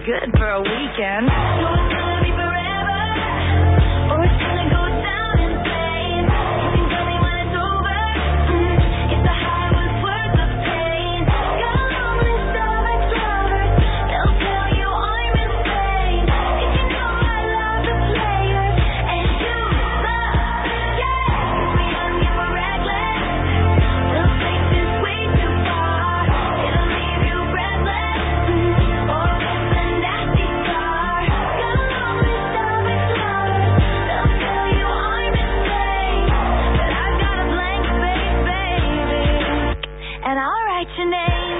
good for a weekend. So it's gonna be forever, or it's gonna go down in flames. You can tell me when it's over, if the high was worth the pain. Got a long list of ex-lovers, they'll tell you I'm insane. If you know I love the players, and you love the game. We young and we're reckless, they'll take this way too far. It'll leave you breathless, or it's a nasty scar. Got a long list of ex-lovers, they'll tell you I'm insane. But I've got a blank space, baby, and I'll write your name.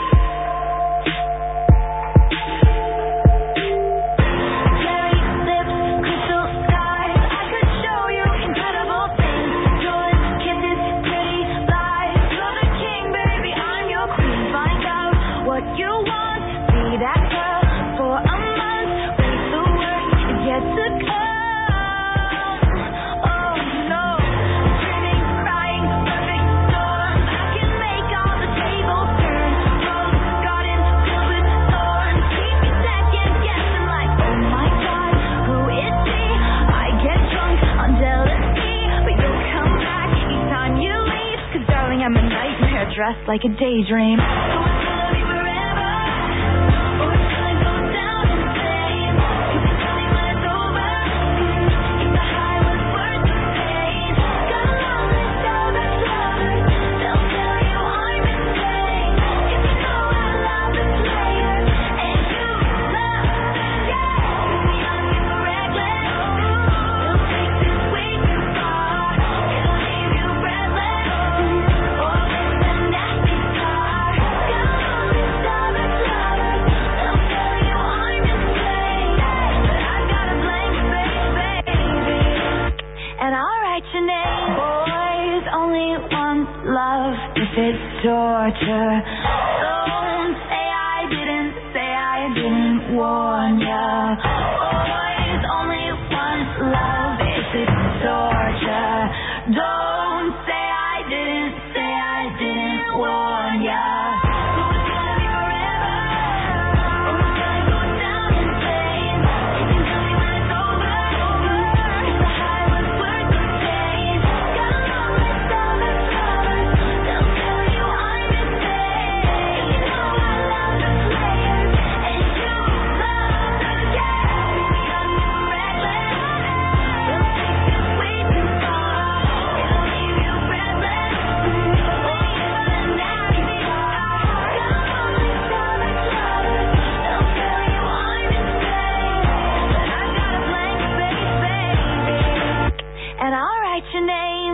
Cherry lips, crystal skies, I could show you incredible things. Yours, kisses, pretty lies. You're the king, baby, I'm your queen. Find out what you want, be that girl for a month. Wait, the worst is yet to come. Oh no, screaming, crying, perfect storm. I can make all the tables turn. Rose garden filled with thorns. Keep me second guessing like, oh my God, who is she? I get drunk on jealousy, but you'll come back each time you leave. 'Cause darling, I'm a nightmare dressed like a daydream. So it's gonna be forever, or it's gonna go down in flames. You can tell me when it's over, if the high was worth the pain. Got a long list of ex-lovers, they'll tell you I'm insane. If you know I love the players, and you love the game. We young and we're reckless, they'll take this way too far. It'll leave you breathless, or it's a nasty scar. Got a long list of ex-lovers, they'll tell you I'm insane. But I've got a blank space, baby, and I'll write your name. Boys only want love if it's torture. Don't say I didn't warn ya. Boys only want love if it's torture. Don't say I didn't warn ya. So it's gonna be forever, or it's gonna go down in flames. You can tell me when it's over, if the high was worth the pain. Got a long list of ex-lovers, they'll tell you I'm insane. You know I love the players, and you love the game. We young and we're reckless, they'll take this way too far. It'll leave you breathless, or it's a nasty scar. Got a long list of ex-lovers, they'll tell you I'm insane. But I've got a blank space, baby, and I'll write your name.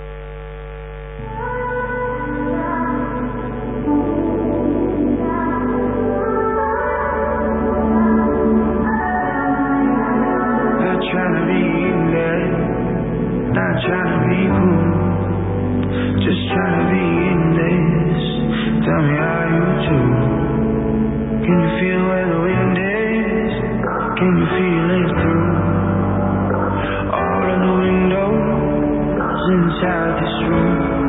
Not trying to be in there, not trying to be cool, just trying to be in this. Tell me how you do. Can you feel where the wind is? Can you feel it through all of the windows inside this room?